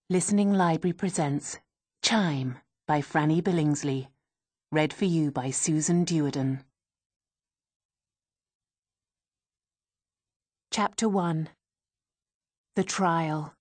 Listening Library presents Chime by Franny Billingsley. Read for you by Susan Duerden. Chapter 1. The Trial.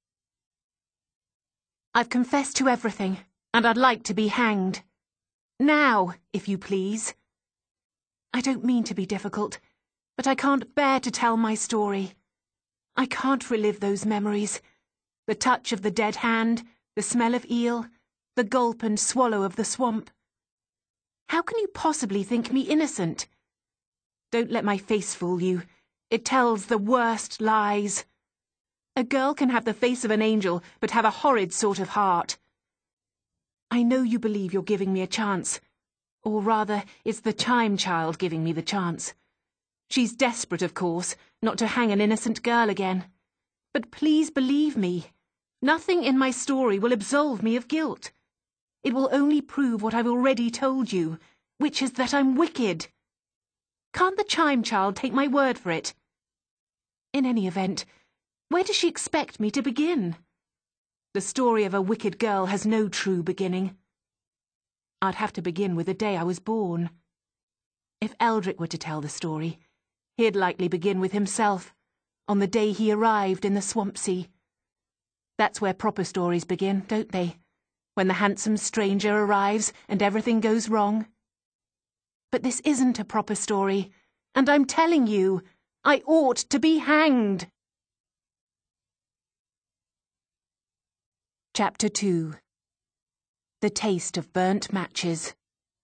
I've confessed to everything, and I'd like to be hanged. Now, if you please. I don't mean to be difficult, but I can't bear to tell my story. I can't relive those memories. The touch of the dead hand, the smell of eel, the gulp and swallow of the swamp. How can you possibly think me innocent? Don't let my face fool you. It tells the worst lies. A girl can have the face of an angel, but have a horrid sort of heart. I know you believe you're giving me a chance. Or rather, it's the Chime child giving me the chance. She's desperate, of course, not to hang an innocent girl again. But please believe me. Nothing in my story will absolve me of guilt. It will only prove what I've already told you, which is that I'm wicked. Can't the Chime child take my word for it? In any event, where does she expect me to begin? The story of a wicked girl has no true beginning. I'd have to begin with the day I was born. If Eldrick were to tell the story, he'd likely begin with himself, on the day he arrived in the Swampsea. That's where proper stories begin, don't they? When the handsome stranger arrives and everything goes wrong. But this isn't a proper story, and I'm telling you, I ought to be hanged. Chapter 2. The Taste of Burnt Matches.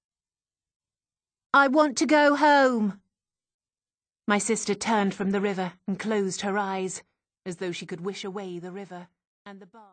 I want to go home. My sister turned from the river and closed her eyes, as though she could wish away the river and the bar.